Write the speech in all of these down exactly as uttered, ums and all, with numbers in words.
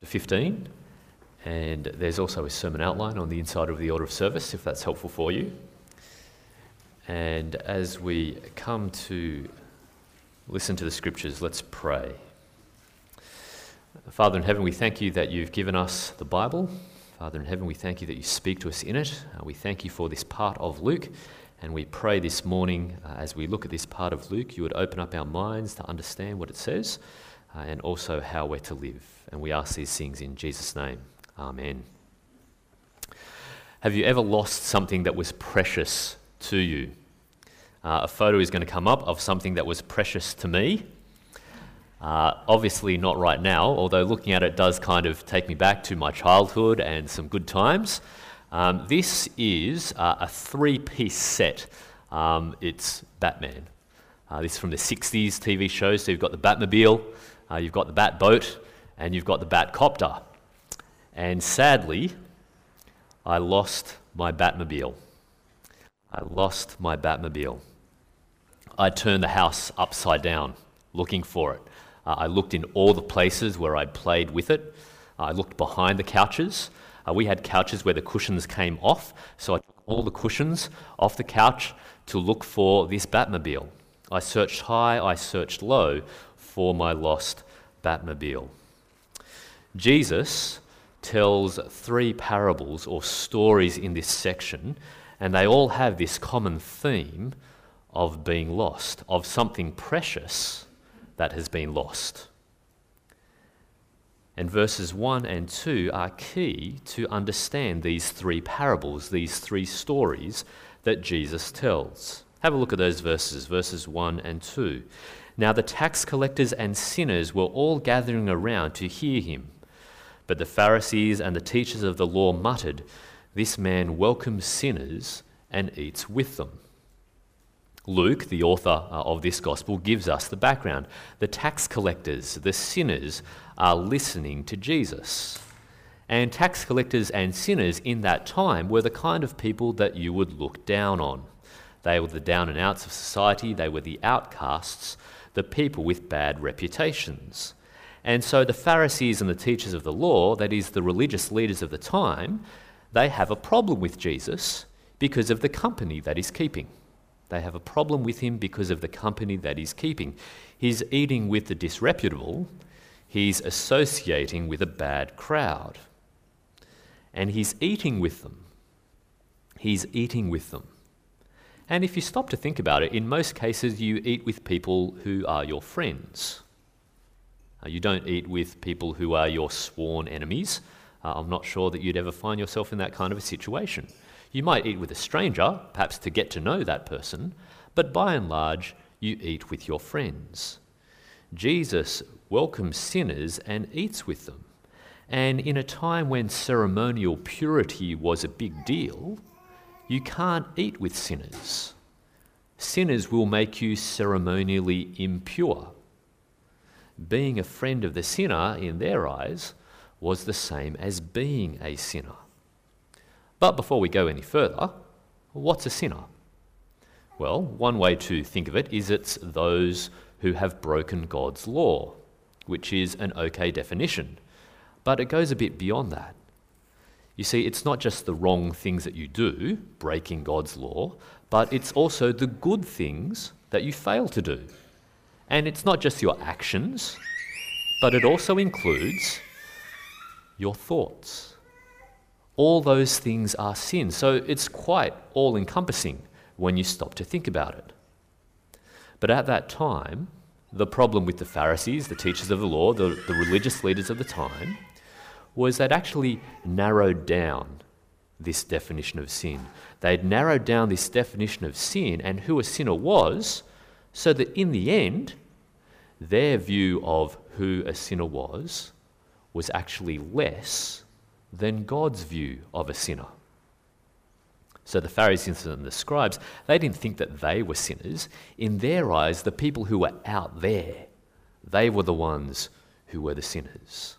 fifteen, and there's also a sermon outline on the inside of the order of service, if that's helpful for you. And as we come to listen to the scriptures, let's pray. Father in heaven, we thank you that you've given us the Bible. Father in heaven, we thank you that you speak to us in it. Uh, we thank you for this part of Luke, and we pray this morning, uh, as we look at this part of Luke, you would open up our minds to understand what it says, uh, and also how we're to live. And we ask these things in Jesus' name. Amen. Have you ever lost something that was precious to you? Uh, a photo is going to come up of something that was precious to me. Uh, obviously not right now, although looking at it does kind of take me back to my childhood and some good times. Um, this is uh, a three-piece set. Um, it's Batman. Uh, this is from the sixties T V show, so you've got the Batmobile, uh, you've got the Batboat, and you've got the Batcopter. And sadly, I lost my Batmobile. I lost my Batmobile. I turned the house upside down looking for it. Uh, I looked in all the places where I'd played with it. Uh, I looked behind the couches. Uh, we had couches where the cushions came off, so I took all the cushions off the couch to look for this Batmobile. I searched high, I searched low for my lost Batmobile. Jesus tells three parables or stories in this section, and they all have this common theme of being lost, of something precious that has been lost. And verses one and two are key to understand these three parables, these three stories that Jesus tells. Have a look at those verses, verses one and two. Now the tax collectors and sinners were all gathering around to hear him. But the Pharisees and the teachers of the law muttered, "This man welcomes sinners and eats with them." Luke, the author of this gospel, gives us the background. The tax collectors, the sinners, are listening to Jesus. And tax collectors and sinners in that time were the kind of people that you would look down on. They were the down and outs of society. They were the outcasts, the people with bad reputations. And so the Pharisees and the teachers of the law, that is, the religious leaders of the time, they have a problem with Jesus because of the company that he's keeping. They have a problem with him because of the company that he's keeping. He's eating with the disreputable. He's associating with a bad crowd. And he's eating with them. He's eating with them. And if you stop to think about it, in most cases you eat with people who are your friends. Uh, you don't eat with people who are your sworn enemies. Uh, I'm not sure that you'd ever find yourself in that kind of a situation. You might eat with a stranger, perhaps to get to know that person, but by and large, you eat with your friends. Jesus welcomes sinners and eats with them. And in a time when ceremonial purity was a big deal, you can't eat with sinners. Sinners will make you ceremonially impure. Being a friend of the sinner, in their eyes, was the same as being a sinner. But before we go any further, what's a sinner? Well, one way to think of it is it's those who have broken God's law, which is an okay definition. But it goes a bit beyond that. You see, it's not just the wrong things that you do, breaking God's law, but it's also the good things that you fail to do. And it's not just your actions, but it also includes your thoughts. All those things are sin. So it's quite all-encompassing when you stop to think about it. But at that time, the problem with the Pharisees, the teachers of the law, the, the religious leaders of the time, was they'd actually narrowed down this definition of sin. They'd narrowed down this definition of sin and who a sinner was, so that in the end, their view of who a sinner was was actually less than God's view of a sinner. So the Pharisees and the scribes, they didn't think that they were sinners. In their eyes, the people who were out there, they were the ones who were the sinners.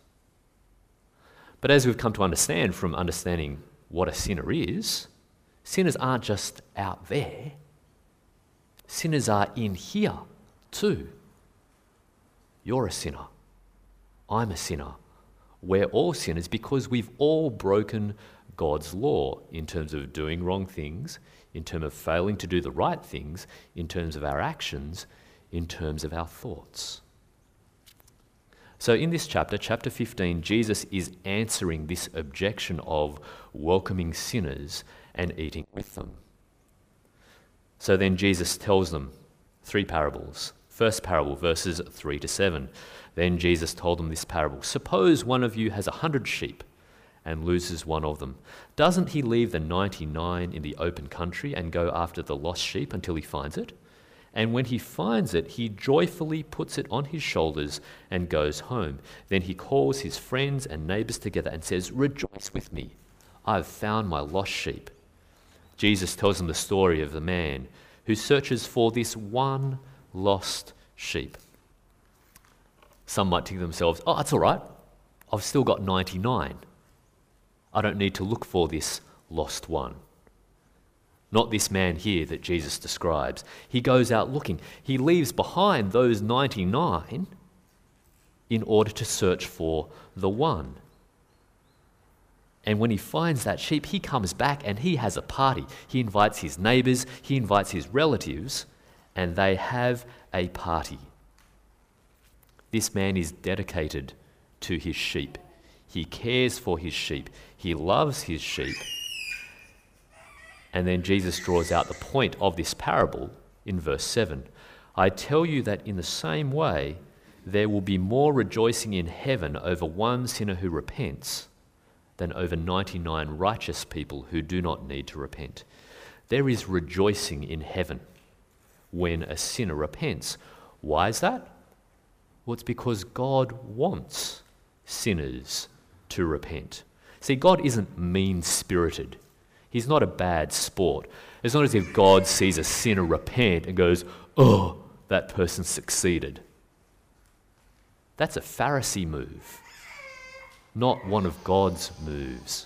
But as we've come to understand from understanding what a sinner is, sinners aren't just out there. Sinners are in here too. You're a sinner. I'm a sinner. We're all sinners because we've all broken God's law in terms of doing wrong things, in terms of failing to do the right things, in terms of our actions, in terms of our thoughts. So in this chapter, chapter fifteen, Jesus is answering this objection of welcoming sinners and eating with them. So then Jesus tells them three parables. First parable, verses three to seven. Then Jesus told them this parable. Suppose one of you has a hundred sheep and loses one of them. Doesn't he leave the ninety-nine in the open country and go after the lost sheep until he finds it? And when he finds it, he joyfully puts it on his shoulders and goes home. Then he calls his friends and neighbors together and says, "Rejoice with me, I've found my lost sheep." Jesus tells them the story of the man who searches for this one lost sheep. Some might think to themselves, "Oh, that's all right. I've still got ninety-nine. I don't need to look for this lost one." Not this man here that Jesus describes. He goes out looking. He leaves behind those ninety-nine in order to search for the one. And when he finds that sheep, he comes back and he has a party. He invites his neighbors, he invites his relatives, and they have a party. This man is dedicated to his sheep. He cares for his sheep. He loves his sheep. And then Jesus draws out the point of this parable in verse seven. "I tell you that in the same way, there will be more rejoicing in heaven over one sinner who repents than over ninety-nine righteous people who do not need to repent." There is rejoicing in heaven when a sinner repents. Why is that? Well, it's because God wants sinners to repent. See, God isn't mean-spirited. He's not a bad sport. It's not as if God sees a sinner repent and goes, "Oh, that person succeeded." That's a Pharisee move, not one of God's moves.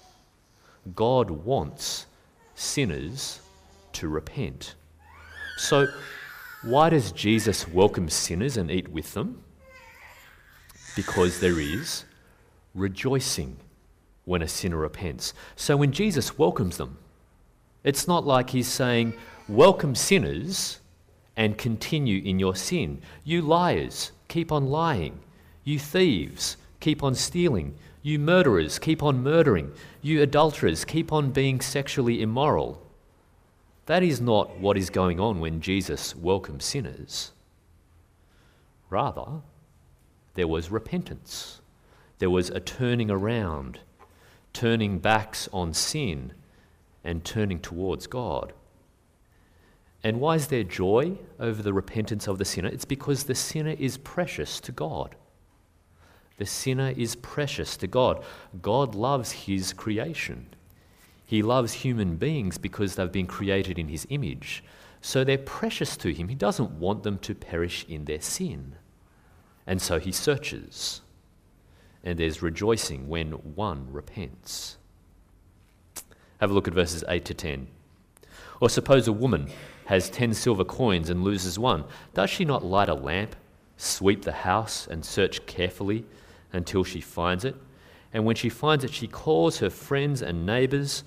God wants sinners to repent. So, why does Jesus welcome sinners and eat with them? Because there is rejoicing when a sinner repents. So when Jesus welcomes them, it's not like he's saying, "Welcome sinners and continue in your sin. You liars, keep on lying. You thieves, keep on stealing. You murderers, keep on murdering. You adulterers, keep on being sexually immoral." That is not what is going on when Jesus welcomes sinners. Rather, there was repentance. There was a turning around, turning backs on sin and turning towards God. And why is there joy over the repentance of the sinner? It's because the sinner is precious to God. The sinner is precious to God. God loves his creation. He loves human beings because they've been created in his image. So they're precious to him. He doesn't want them to perish in their sin. And so he searches. And there's rejoicing when one repents. Have a look at verses eight to ten. Or suppose a woman has ten silver coins and loses one. Does she not light a lamp, sweep the house, and search carefully until she finds it? And when she finds it, she calls her friends and neighbors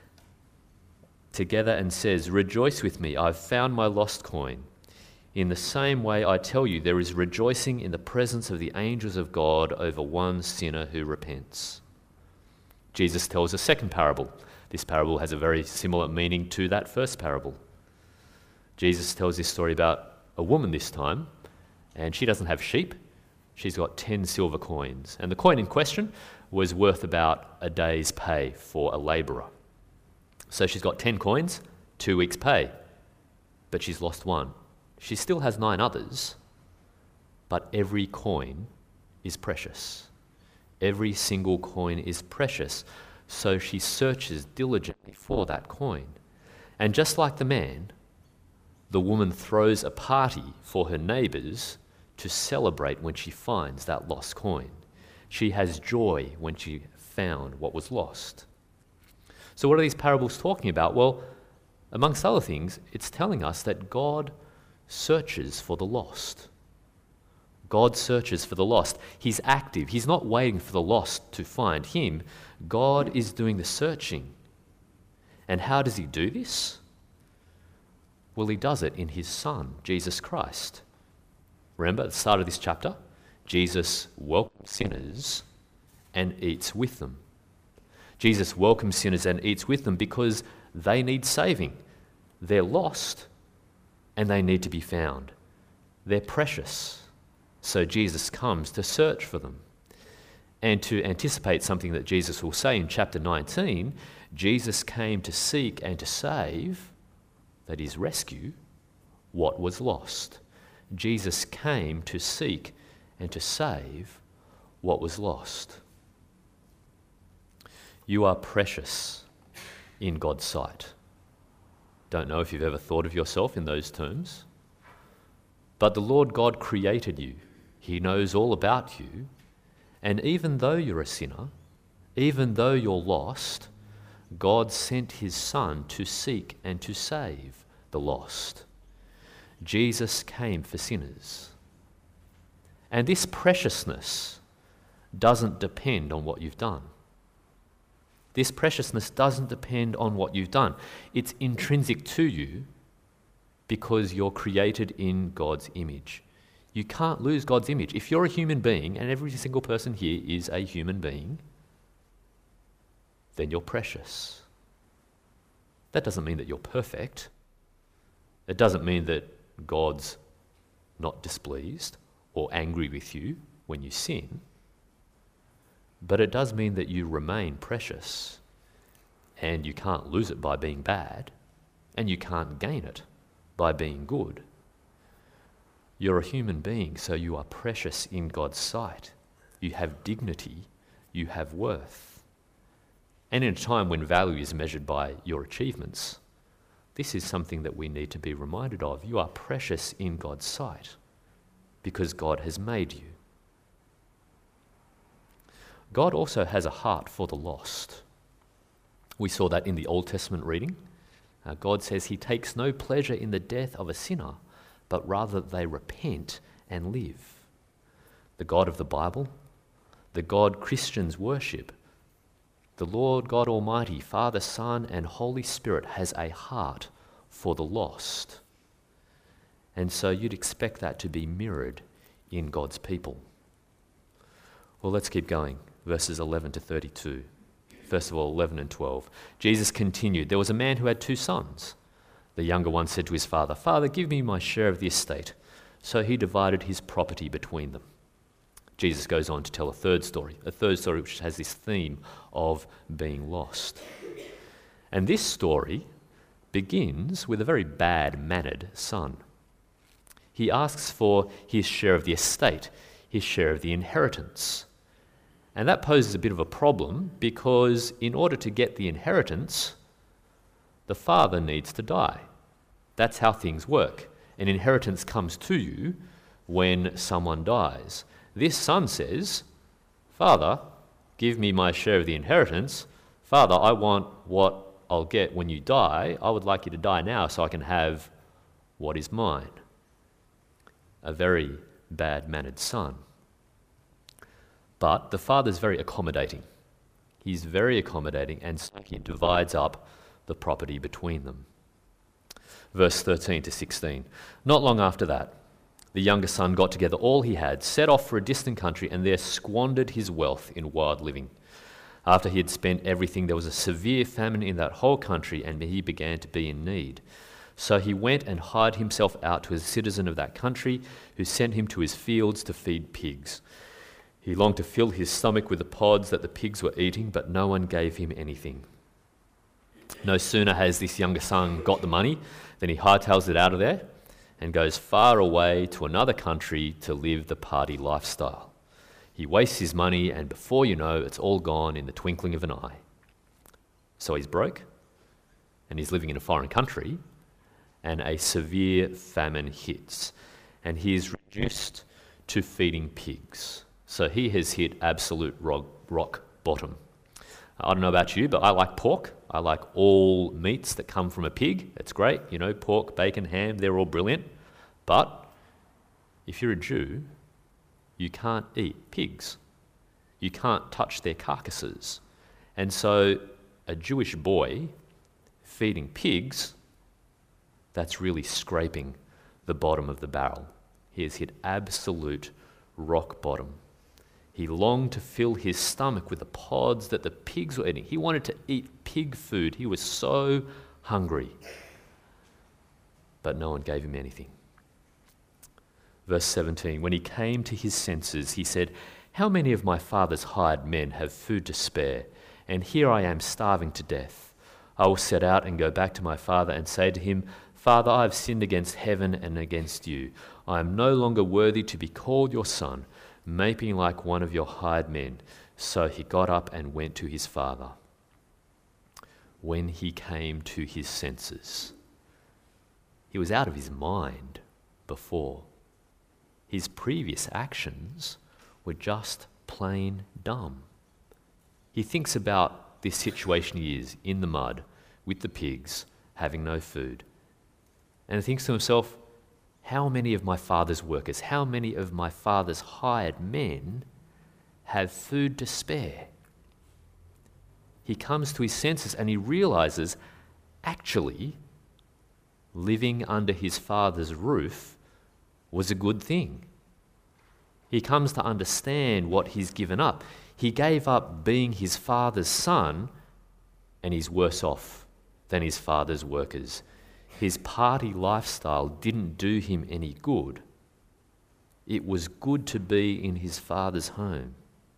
together and says, "Rejoice with me, I've found my lost coin." In the same way, I tell you, there is rejoicing in the presence of the angels of God over one sinner who repents. Jesus tells a second parable. This parable has a very similar meaning to that first parable. Jesus tells this story about a woman this time, and she doesn't have sheep. She's got ten silver coins. And the coin in question was worth about a day's pay for a labourer. So she's got ten coins, two weeks' pay, but she's lost one. She still has nine others, but every coin is precious. Every single coin is precious, so she searches diligently for that coin. And just like the man, the woman throws a party for her neighbours to celebrate when she finds that lost coin. She has joy when she found what was lost. So what are these parables talking about? Well, amongst other things, it's telling us that God searches for the lost. God searches for the lost. He's active. He's not waiting for the lost to find him. God is doing the searching. And how does he do this? Well, he does it in his Son, Jesus Christ. Remember at the start of this chapter, Jesus welcomes sinners and eats with them. Jesus welcomes sinners and eats with them because they need saving. They're lost and they need to be found. They're precious. So Jesus comes to search for them. And to anticipate something that Jesus will say in chapter nineteen, Jesus came to seek and to save, that is, rescue, what was lost. Jesus came to seek and to save what was lost. You are precious in God's sight. Don't know if you've ever thought of yourself in those terms, but the Lord God created you. He knows all about you, and even though you're a sinner, even though you're lost, God sent his Son to seek and to save the lost. Jesus came for sinners. And this preciousness doesn't depend on what you've done. This preciousness doesn't depend on what you've done. It's intrinsic to you because you're created in God's image. You can't lose God's image. If you're a human being, and every single person here is a human being, then you're precious. That doesn't mean that you're perfect. It doesn't mean that God's not displeased or angry with you when you sin. But it does mean that you remain precious, and you can't lose it by being bad, and you can't gain it by being good. You're a human being, so you are precious in God's sight. You have dignity, you have worth. And in a time when value is measured by your achievements, this is something that we need to be reminded of. You are precious in God's sight because God has made you. God also has a heart for the lost. We saw that in the Old Testament reading. Uh, God says he takes no pleasure in the death of a sinner, but rather that they repent and live. The God of the Bible, the God Christians worship, the Lord God Almighty, Father, Son, and Holy Spirit has a heart for the lost. And so you'd expect that to be mirrored in God's people. Well, let's keep going. Verses eleven to thirty-two. First of all, eleven and twelve. Jesus continued, "There was a man who had two sons. The younger one said to his father, 'Father, give me my share of the estate.' So he divided his property between them." Jesus goes on to tell a third story, a third story which has this theme of being lost. And this story begins with a very bad-mannered son. He asks for his share of the estate, his share of the inheritance. And that poses a bit of a problem because in order to get the inheritance, the father needs to die. That's how things work. An inheritance comes to you when someone dies. This son says, "Father, give me my share of the inheritance. Father, I want what I'll get when you die. I would like you to die now so I can have what is mine." A very bad-mannered son. But the father's very accommodating. He's very accommodating, and so he divides up the property between them. Verse thirteen to sixteen. Not long after that, the younger son got together all he had, set off for a distant country, and there squandered his wealth in wild living. After he had spent everything, there was a severe famine in that whole country, and he began to be in need. So he went and hired himself out to a citizen of that country, who sent him to his fields to feed pigs. He longed to fill his stomach with the pods that the pigs were eating, but no one gave him anything. No sooner has this younger son got the money than he hightails it out of there and goes far away to another country to live the party lifestyle. He wastes his money, and before you know, it's all gone in the twinkling of an eye. So he's broke, and he's living in a foreign country, and a severe famine hits, and he is reduced to feeding pigs. So he has hit absolute rock, rock bottom. I don't know about you, but I like pork. I like all meats that come from a pig. It's great. You know, pork, bacon, ham, they're all brilliant. But if you're a Jew, you can't eat pigs. You can't touch their carcasses. And so a Jewish boy feeding pigs, that's really scraping the bottom of the barrel. He has hit absolute rock bottom. He longed to fill his stomach with the pods that the pigs were eating. He wanted to eat pig food. He was so hungry. But no one gave him anything. Verse seventeen, when he came to his senses, he said, "How many of my father's hired men have food to spare, and here I am starving to death? I will set out and go back to my father and say to him, 'Father, I have sinned against heaven and against you. I am no longer worthy to be called your son. Make me like one of your hired men.' So he got up and went to his father." When he came to his senses, he was out of his mind before. His previous actions were just plain dumb. He thinks about this situation he is in the mud with the pigs, having no food. And he thinks to himself, how many of my father's workers, how many of my father's hired men have food to spare? He comes to his senses and he realizes, actually, living under his father's roof was a good thing. He comes to understand what he's given up. He gave up being his father's son, and he's worse off than his father's workers. His party lifestyle didn't do him any good. It was good to be in his father's home.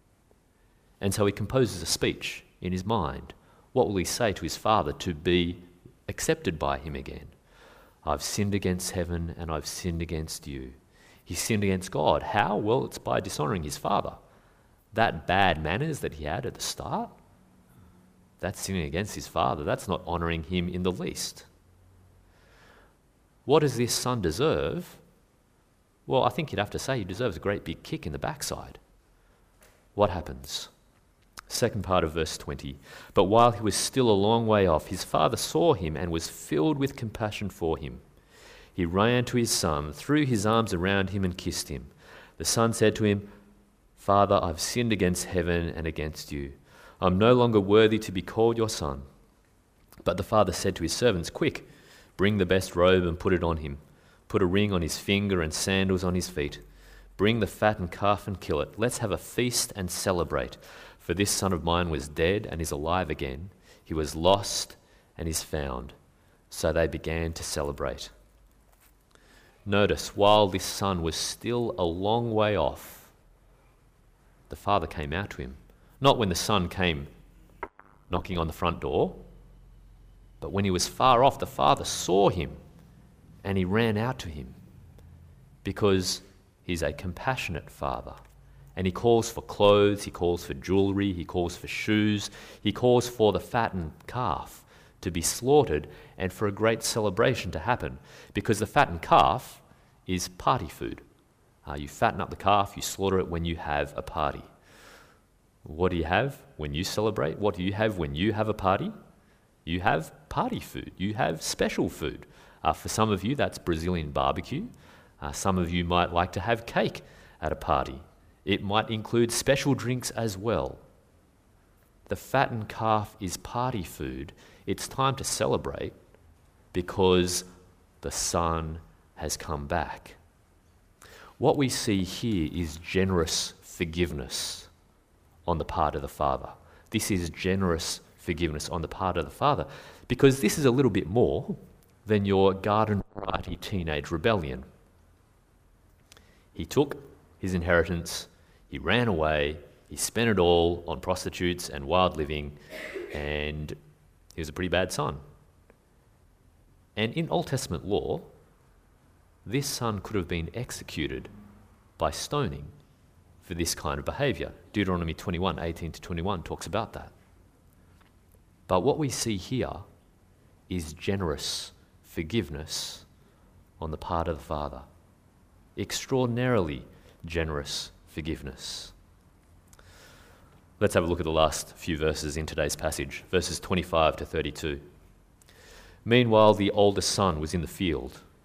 And so he composes a speech in his mind. What will he say to his father to be accepted by him again? I've sinned against heaven and I've sinned against you. He sinned against God. How? Well, it's by dishonoring his father. That bad manners that he had at the start, that's sinning against his father. That's not honoring him in the least. What does this son deserve? Well, I think you'd have to say he deserves a great big kick in the backside. What happens? Second part of verse twenty. But while he was still a long way off, his father saw him and was filled with compassion for him. He ran to his son, threw his arms around him and kissed him. The son said to him, "Father, I've sinned against heaven and against you. I'm no longer worthy to be called your son." But the father said to his servants, "Quick, bring the best robe and put it on him. Put a ring on his finger and sandals on his feet. Bring the fattened calf and kill it. Let's have a feast and celebrate. For this son of mine was dead and is alive again. He was lost and is found." So they began to celebrate. Notice, while this son was still a long way off, the father came out to him. Not when the son came knocking on the front door, but when he was far off, the father saw him and he ran out to him because he's a compassionate father. And he calls for clothes, he calls for jewelry, he calls for shoes, he calls for the fattened calf to be slaughtered and for a great celebration to happen, because the fattened calf is party food. Uh, you fatten up the calf, you slaughter it when you have a party. What do you have when you celebrate? What do you have when you have a party? You have party food. You have special food. Uh, for some of you, that's Brazilian barbecue. Uh, some of you might like to have cake at a party. It might include special drinks as well. The fattened calf is party food. It's time to celebrate because the son has come back. What we see here is generous forgiveness on the part of the father. This is generous forgiveness on the part of the father, because this is a little bit more than your garden variety teenage rebellion. He took his inheritance, he ran away, he spent it all on prostitutes and wild living, and he was a pretty bad son. And in Old Testament law, this son could have been executed by stoning for this kind of behaviour. Deuteronomy twenty-one, eighteen to twenty-one talks about that. But what we see here is generous forgiveness on the part of the father. Extraordinarily generous forgiveness. Let's have a look at the last few verses in today's passage, verses twenty-five to thirty-two. Meanwhile, the oldest son was in the field.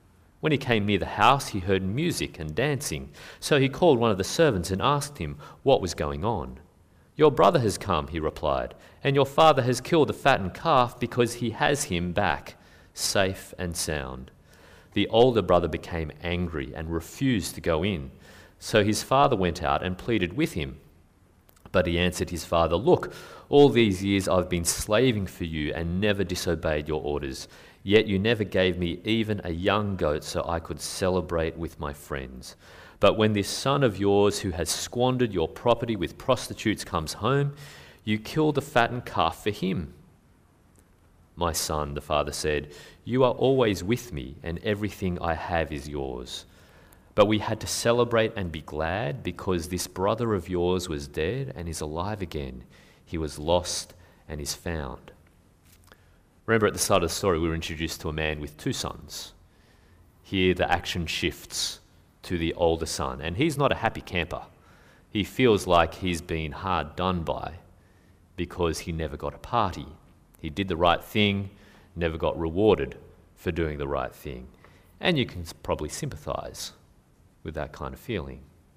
When he came near the house, he heard music and dancing. So he called one of the servants and asked him what was going on. "Your brother has come," he replied, "and your father has killed the fattened calf because he has him back, safe and sound." The older brother became angry and refused to go in. So his father went out and pleaded with him. But he answered his father, "Look, all these years I've been slaving for you and never disobeyed your orders. Yet you never gave me even a young goat so I could celebrate with my friends. But when this son of yours who has squandered your property with prostitutes comes home, you kill the fattened calf for him." "My son," the father said, "you are always with me, and everything I have is yours. But we had to celebrate and be glad because this brother of yours was dead and is alive again. He was lost and is found." Remember, at the start of the story, we were introduced to a man with two sons. Here, the action shifts to the older son, and he's not a happy camper. He feels like he's been hard done by because he never got a party. He did the right thing, never got rewarded for doing the right thing. And you can probably sympathize with that kind of feeling.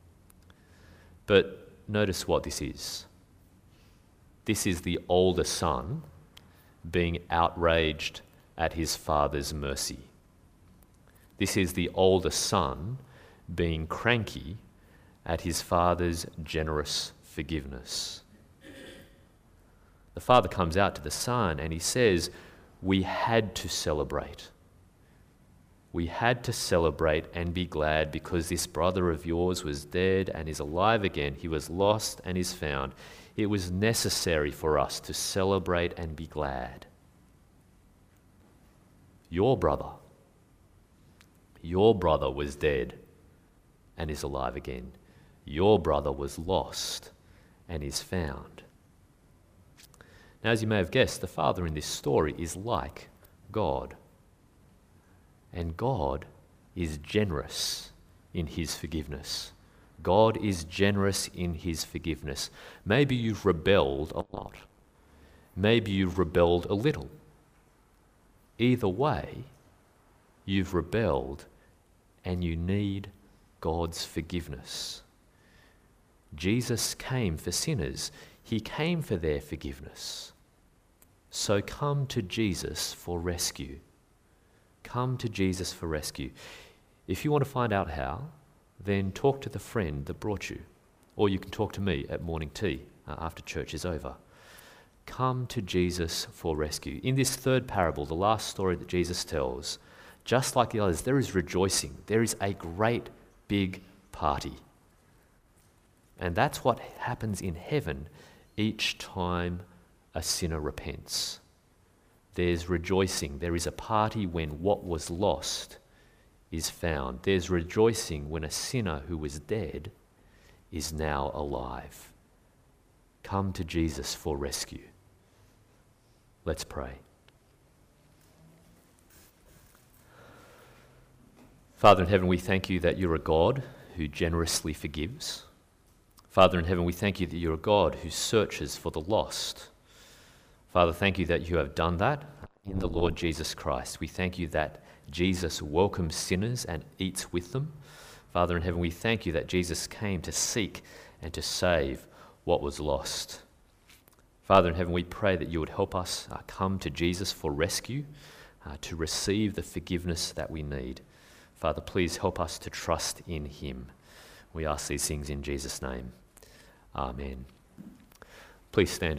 But notice what this is. This is the older son being outraged at his father's mercy. This is the older son being cranky at his father's generous forgiveness. The father comes out to the son and he says, "We had to celebrate. We had to celebrate and be glad because this brother of yours was dead and is alive again. He was lost and is found. It was necessary for us to celebrate and be glad. Your brother, your brother was dead and is alive again. Your brother was lost and is found." Now, as you may have guessed, the father in this story is like God. And God is generous in his forgiveness. God is generous in his forgiveness. Maybe you've rebelled a lot. Maybe you've rebelled a little. Either way, you've rebelled and you need God's forgiveness. Jesus came for sinners. He came for their forgiveness. So come to Jesus for rescue. Come to Jesus for rescue. If you want to find out how, then talk to the friend that brought you. Or you can talk to me at morning tea uh, after church is over. Come to Jesus for rescue. In this third parable, the last story that Jesus tells, just like the others, there is rejoicing. There is a great big party. And that's what happens in heaven each time a sinner repents. There's rejoicing. There is a party when what was lost is found. There's rejoicing when a sinner who was dead is now alive. Come to Jesus for rescue. Let's pray. Father in heaven, we thank you that you're a God who generously forgives. Father in heaven, we thank you that you're a God who searches for the lost. Father, thank you that you have done that in the Lord Jesus Christ. We thank you that Jesus welcomes sinners and eats with them. Father in heaven, we thank you that Jesus came to seek and to save what was lost. Father in heaven, we pray that you would help us uh, come to Jesus for rescue, uh, to receive the forgiveness that we need. Father, please help us to trust in him. We ask these things in Jesus' name. Amen. Please stand.